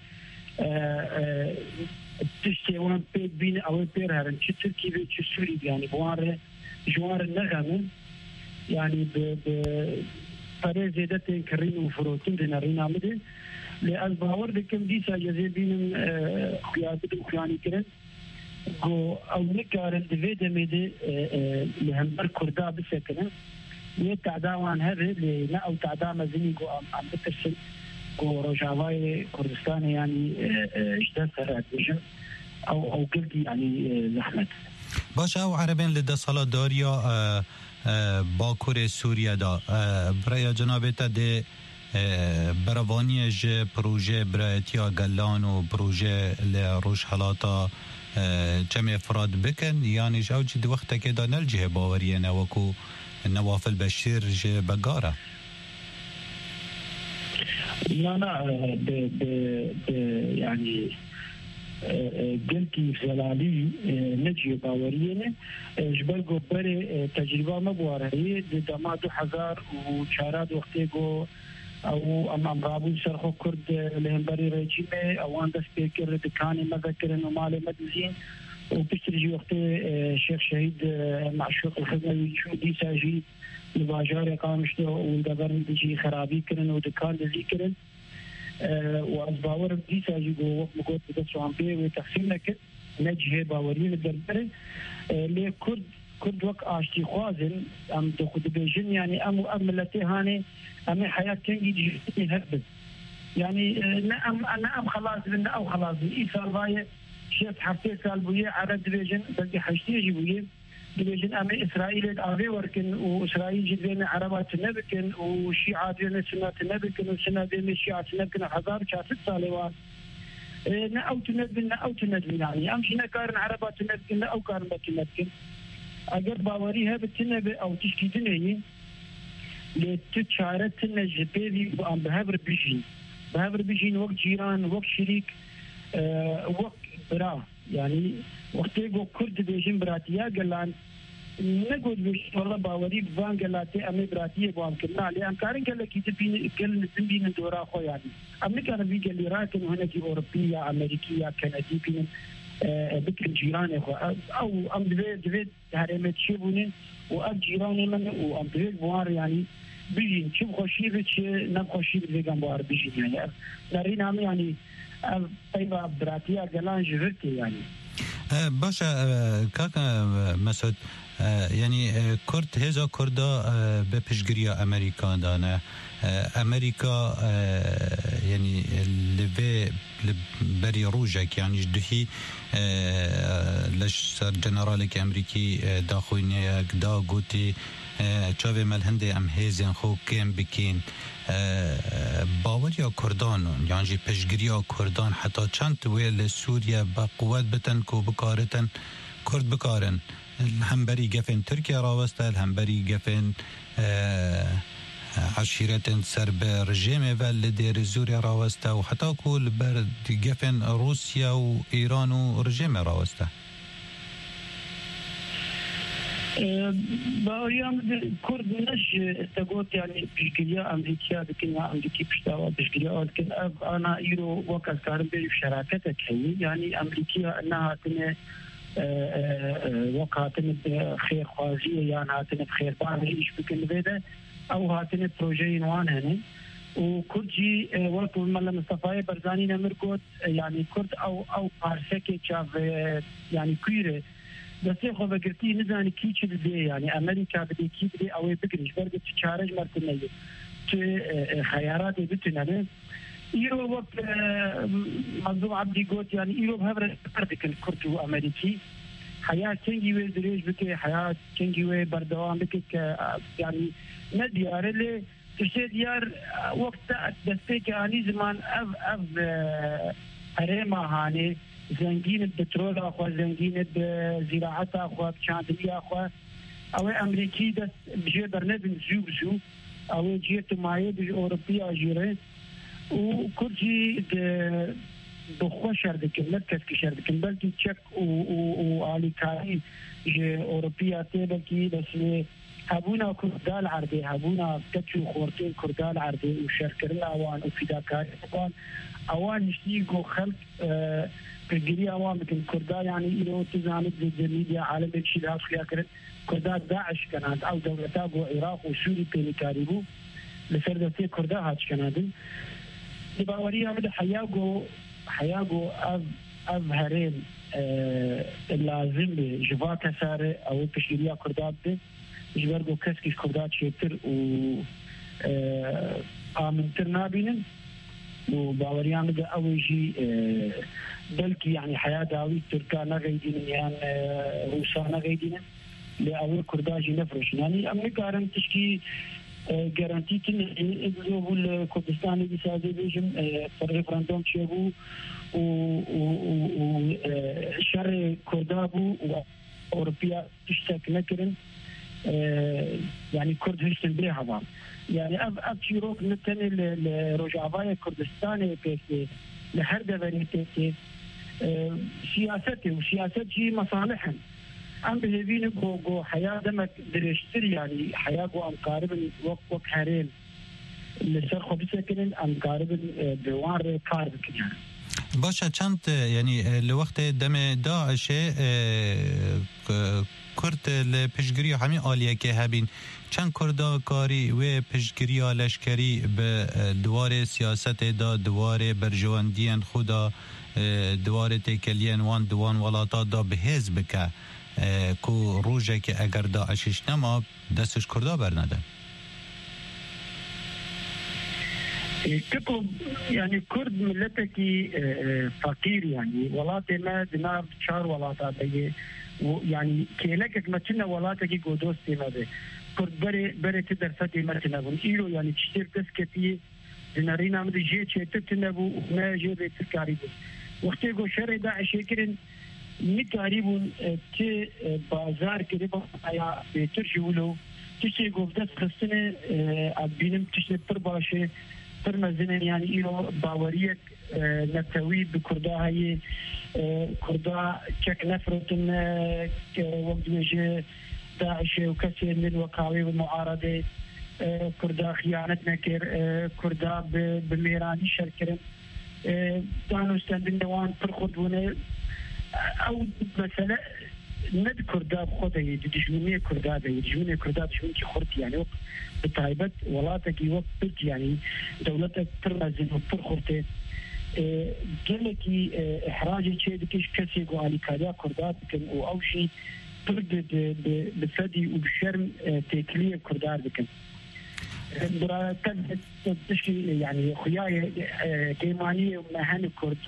تشتوان بين او بير هرن تركي بتشوري يعني بواره جوار النغمه يعني فريز زيادة كريم الفروتين دينارينا مده لأن باور بكم ديسا جذبين خيابد وخياني كرن او نكارن دفيد ميدي لهمبر كردا بسكنه تعداوان هذا لنا او تعدا مزني عم بترسل روجافاي كردستان يعني اجتاز سرعت بجن او قلتي يعني زحمت باش او عربين لدى صلاة داريا باكور سوريا دا برای جنابتا ده بروانی ج پروژه برایتیا گلان و پروژه لروش حالاتا چم افراد بکن یعنی جو جد وقت که دا نلجه باوریه نوکو نواف البشير ج بقارة لا يعني قلتي زلالي نجي باورينه جبل قبري تجربة مبوارة هي دما 2000 وشارات وقتيقو او ام رابو سرخو كرد لهمبري رجيمه او عند سبيكر دكاني مذكر انه مالي مدزين وبشتري وقت شيخ شهيد معشوق الخدمة شو دي ساجي الباجار قامشته والدبر دي خرابي كرن ودكان دي كرن وأزباور دي ساجي جو وقت مقود بدس وعمبي وتقسيم لك نجه باورين الدربري لكرد وقت عاشتي خوازن أم دخود بيجن يعني أم ملتي هاني أم حياة كنجي جيني هربت يعني نعم خلاص لنا أو خلاص إيسال باية شيخ حفتي سال بويه عرب ديفيجن بلدي حشتي جيبويه ديفيجن أمي إسرائيل أبي وركن وإسرائيل جدين عربات نبكن وشيعات جدين سنة نبكن وسنة دين شيعات نبكن 1000 سالوات نأو تندبن يعني أمشي نكارن عربات نبكن أو كارن نبكن أجر باوريها بتنبي أو تشكي دنيا لتشارت النجبي وأم بهبر بيجين وقت جيران وقت شريك وقت برا يعني وقتيقو كرد بيجين براتيا قلان نقول بيش والله باوري بفان قلاتي أمي براتيا بوام كنا لأن كارن قال لك تبين الدورا خو يعني أمي كان في قال لي راكن هنا في أوروبية أمريكية كندي بين بكن جيراني خو أو أم دفيد هرمت شيبوني وأب جيراني من وأم دفيد بوار يعني بيجين شوف خوشي بيش نبخوشي بيجان بوار بيجين يعني نارين عمي يعني طيبة براتيا قلان جفرتي يعني باشا كاكا مسعود يعني كرد هزا كردا بپشگریا امریکا دانه امریکا يعني لبي بري روجك يعني جدهي لش جنرالك امريكي داخوينيك دا قوتي چاوه ملهنده ام هیزین خو کم بکین باوریا کردان یعنی جی پشگریا کردان حتی چند ویل سوریا با قوت بتن کو بکارتن کرد بکارن همبری گفن ترکیه راوسته همبری گفن عشيرة سرب رجيم والدير سوريا راوسته وحتى كل برد جفن روسيا وإيران ورجيم راوسته باوريام كرد نش تقولت يعني بشكلية أمريكية بكنا أمريكي بشتاوا بشكلية لكن أنا إيرو وقت كارم بشراكتك هي يعني أمريكية أنها تنه وقاتن بخير خوازية يعني هاتن بخير بعض إيش بكن بيده أو هاتن بروجين وان هني وكرجي وقت الملا مصطفى برزاني نمرقود يعني كرد أو بارسكي شاف يعني كيره بس خو بقرتي نزاني كيش بدي يعني أمريكا بدي كي بدي أو بقريش برضه تشارج مرتين خيارات بتنادي إيرو وقت منظوم عبدي قلت يعني إيرو بهبر بردك الكرد وأمريكي حياة كنجي ويدريج بك حياة كنجي وبردوام بك يعني نديار اللي تشتي ديار وقت دستيك أني زمان أف أريما هاني زنجين البترول أخوة زنجين بزراعة أخوة بشاندلية أخوة أو أمريكي دست بجي برنبن زوبزو أو جيت مايه بجي أوروبية أجيره وكرجي بخوا شردكن مركز كشردكن بلكي تشك وآلي كاري جي أوروبية تبكي بس هبونا كردال عربي هبونا كتشو خورتين كردال عربي وشركرنا اوان وفداكار اوان نشتيقو خلق كجري اوان مثل كردال يعني إلو تزانت بالميديا عالم الشيء خليا كرت كردال داعش كانت او دولتا جو عراق وسوري بيني كاريبو لسردتي كردال هاتش كانت باوريها مد حياغو اف هرين اللازم جوا كساره او بشيريا كردال ده جبرگو کسی کردات شیتر و آمنتر نابینن و باوریان ده اوجی بلکی یعنی حیاة داوی ترکا نغیدین یعنی روسا نغیدین لأول كرداجي نفرش يعني أمريكا رم تشكي جارانتي تن إنه الكردستاني بسازي بيجم فريفراندوم شيبو و شر كردابو وأوروبيا تشتك نكرن يعني كرد هشتن بيها بعض يعني أب شيروك نتني لرجعباية كردستاني بيسي لحر دفريتي سياسته وسياسات جي مصالحهم أم بهذين جو حياة دمك درشتر يعني حياة جو أم قارب وقت حرين اللي سرخو بسكنن أم قارب بوار قارب كنان باشا چند يعني لوقت دم داعش کرد لپشگری همین آلیه که هبین چند کردکاری و پشگری لشکری به دوار سیاست دا دوار برجواندین خدا دوار تکلین وان دوان ولاتا دا به حزب که کو روژه که اگر داعشش نما دستش کردا برنده تكو يعني كرد ملتكي فقير يعني ولاتي ما دينار شهر ولاتات يعني كيلك ما كنا ولاتكي قدوستي ما به كرد بري تدرستي ما تنبون إيرو يعني تشتير تسكتي دينارين عمد جي تتنبو ما جي بيتكاريبو وقتي قو شر داعش يكرن متعريبون تي بازار كريبا يا بيترجولو تشتي قو بدس خستنه عبينم تشتي ترباشي ترمزنن يعني إيرو باوريك نتوي بكردا هي كردا كك نفرتن وقت وجه داعش وكثير من الوقاوي والمعارضة كردا خيانة نكر كردا بميراني شركرن دانو استندن نوان ترخدونه أو مثلا ند كردا بخوده دجمنية كردا دجمنية كردا دجمنية خرط يعني بتعيبت ولاتك يوقت يعني دولتك ترمزن وترخرته جلكي إحراج شيء دكش كسي قوالي كذا كردات كن أو شيء ترد بفدي وبشرم تكلية كردات كن برا كد تشكي يعني خياية كيمانية ومهن كرد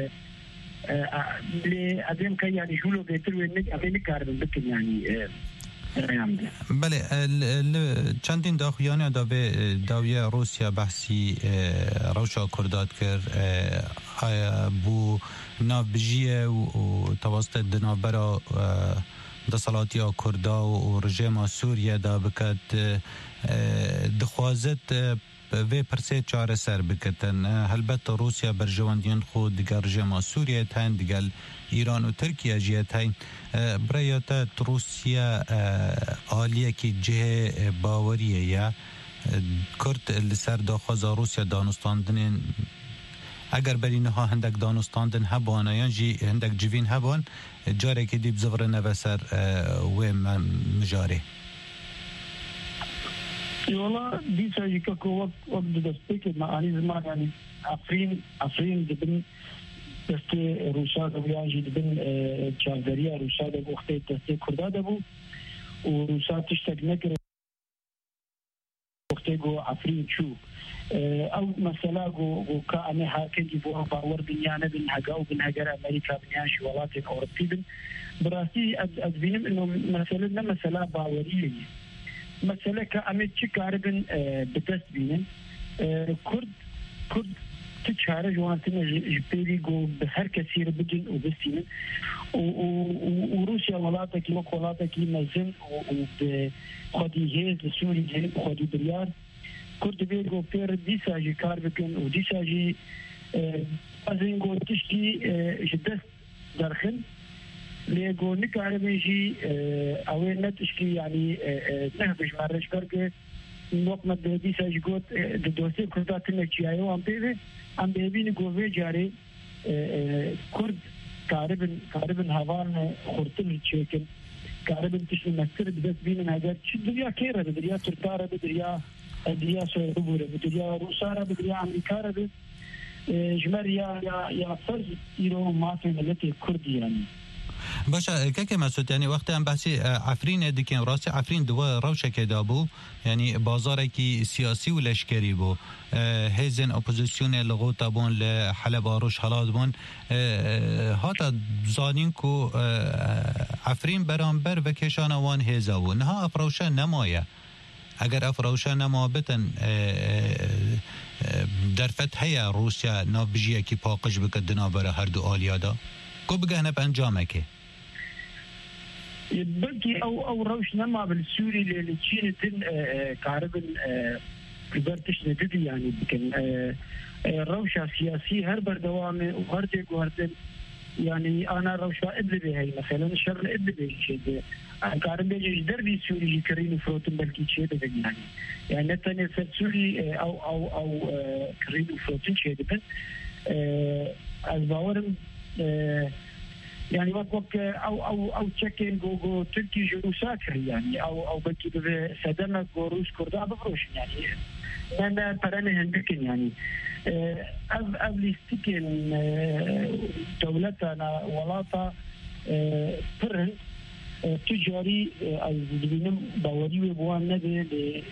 لأدم كي يعني شلو بيترو إنك أبي نكارن بكن يعني بله چندین داخویانه داویه روسیا بحثی روشا کردات کرد بو نافبجیه و توسط دنابرا دسالاتیا کردا و رژیم سوریه دا بکد دخوازت و پرسه چاره سر بکتن هلبت روسیا برجواندین خود دیگر رژیم سوریه تاین دیگر ایران و ترکیه جیه تاین برایات روسیا آلیه که جه باوریه یا کرد لسر داخواز روسیا دانستاندن اگر برینها هندک دانستاندن هبانه یا جی هندک جوین هبان جاره که دیب زغره نوسر و مجاره والله دي سايكو وقت دستك معاني زمان يعني افرين دبن دست روسا دبياجي دبن چاردريا روسا دب وقت دست كردا دبو وروسا تشتك نكر وقت جو افرين شو او مثلا جو كأني هاكن يبوها باور بنيانه بن هجاو بن هجر امريكا بنيان شوالات اوروبي بن براسي ادبينم انه مثلا باوريه مثلا كأمت شكاربن بدست بينن كرد تشارج وانتنا جبيري جو بهر كثير بدن وبسينن وروسيا ولاتك وقولاتك مزن وبخدي هيز لسوري جنب خدي بريار كرد بيجو بير ديساجي كاربكن وديساجي أزين جو تشتي جدست درخن ليقول نكار بيجي أوين نتشكي يعني نهبش مرش بركة وقت ما بدي ساجقوت الدوسي كردات النجية وعم بيبي عم بيبين قوة جاري كرد كاربن هوان خورتن تشيكن كاربن تشل مكتر بس بين هذا الدنيا كيرة بدريا تركارة بدريا سويبورة بدريا روسارة بدريا أمريكارة جمريا يا فرز إيرو ما في ملتي كردي يعني باشا كيف مسعود يعني وقت ام بحثي عفرين دكين راسي عفرين دوا روشه كدابو يعني بازاركي سياسي ولا اشكالي بو هيزن اوبوزيسيون لغوتا بون لحلب اروش حالات بون هاتا زانينكو عفرين برانبر و کشان وان هيزاو نها افروشه نمايه اگر افروشه نما بتن درفت هيا روسيا نابجيه کی پاقش بکدنا بره هر دو آلیادا کو بگهنه بانجامكي بلكي او روش نما بالسوري اللي تشينتن كاربن كبرتش ندي يعني بكن روشة سياسي هر بردوامي وهردي وهردن يعني انا روشة ادلبي هي مثلا الشر ادلبي شيء كاربن بيجي دربي سوري كريم فروتن بلكي شيء يعني نتاني سوري او كريم فروتن شيء دبن الباورم يعني وقت او تشكين جو تركي جو ساكر يعني او بكي بسدنا روس كردا بفروش يعني انا برانه هندكن يعني ابليستيكن دولتنا ولاتا فرن تجاري الزبينم باوري وبوان ندي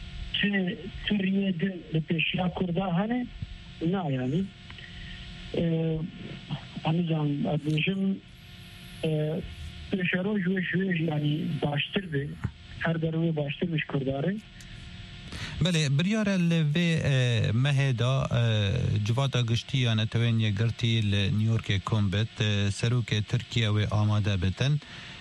تريد لبيشا كردا هنه لا يعني أنظام أبوجم بشرو جوش يعني باشتر به هر دروي باشتر مش كرداره بله بريار الفي مهدا جواتا قشتي أنا تويني قرتي لنيويورك كومبت سروك تركيا وآماده بتن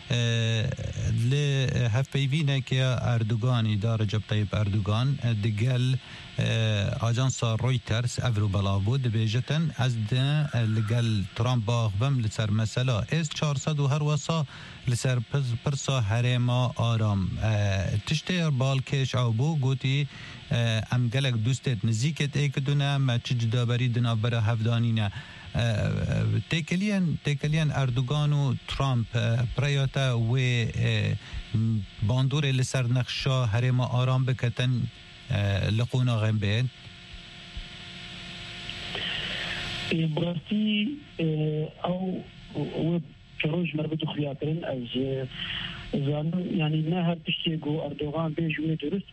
لهفبيفينا كيا أردوغان إدارة جب طيب أردوغان دقال أجانسا رويترز أفرو بلابو دبيجتن از ده لقال ترامب باغبم لسر مسألة إز 400 هر وصا لسر پرسا هرما آرام تشتير بالكش أو بو قوتي ام گلک دوستت نزیکت ایکدونه ما چج دابری دنا برا هفدانینه تکلیان اردوغان و ترامپ پریاتا و باندور لسر نقشا هرما آرام بکتن لقونا غم بین براسي او كروج مربوط خياطرين از يعني نهر تشتيقو اردوغان بيجوي درست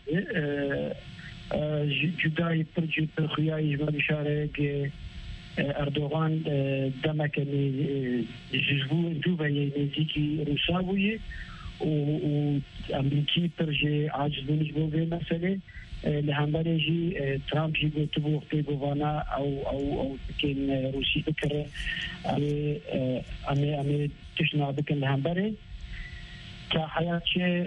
جداي برجي برخياي جمال شارك اردوغان دمك جزبو دوبا ينزيكي روساوي وامريكي برجي عاجز بنجبو بمسألة لهمبريجي ترامب يقول تبوغ بيغوانا او كان روسي بكر امي تشنا بكن لهمبري كحياة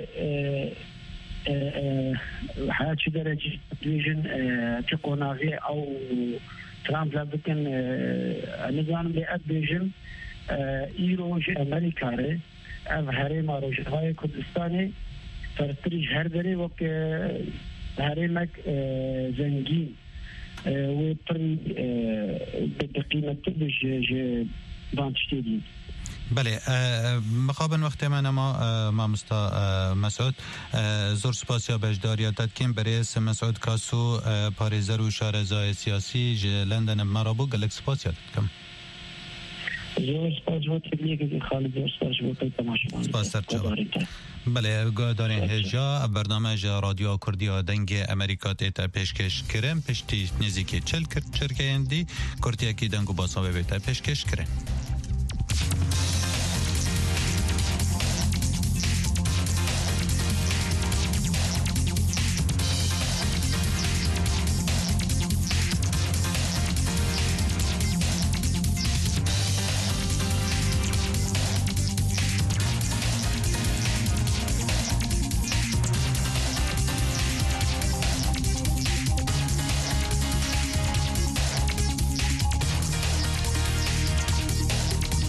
حياة درجة تلفزيون تقوناغي او ترامب لابكن نظام لأدبيجن ايروج امريكاري اف هريما روجهاي كردستاني فرتريج هردري وك هريمك زنجين وبري بقيمة تبج بانشتيدي بله مقابل وقت من ما مسعود زور سپاسیا بجداریاتت کن برای مسعود کاسو پاریزر و شارزای سیاسی لندن مرابو گلک سپاسیات کم زور سپاس و تبلیغ خالد زور سپاس و تماشا سپاس بله دارین هجا برنامه رادیو کردی دنگ امریکا تیتا پیشکش کرم پشتی نزیکی چل کرد چرکه اندی کردی اکی دنگو باسا بیتا پیشکش کرم